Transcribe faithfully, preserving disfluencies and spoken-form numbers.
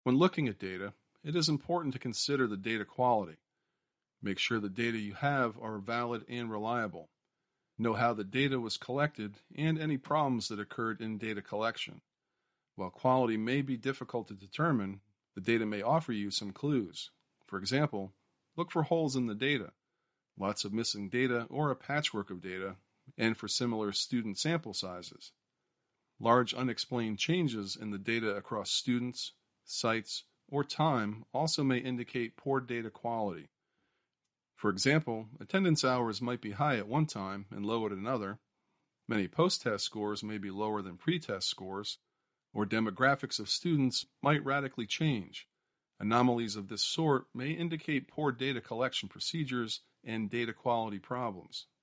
When looking at data, it is important to consider the data quality. Make sure the data you have are valid and reliable. Know how the data was collected and any problems that occurred in data collection. While quality may be difficult to determine, the data may offer you some clues. For example, look for holes in the data, lots of missing data or a patchwork of data, and for similar student sample sizes. Large unexplained changes in the data across students, sites, or time also may indicate poor data quality. For example, attendance hours might be high at one time and low at another. Many post-test scores may be lower than pre-test scores, or demographics of students might radically change. Anomalies of this sort may indicate poor data collection procedures and data quality problems.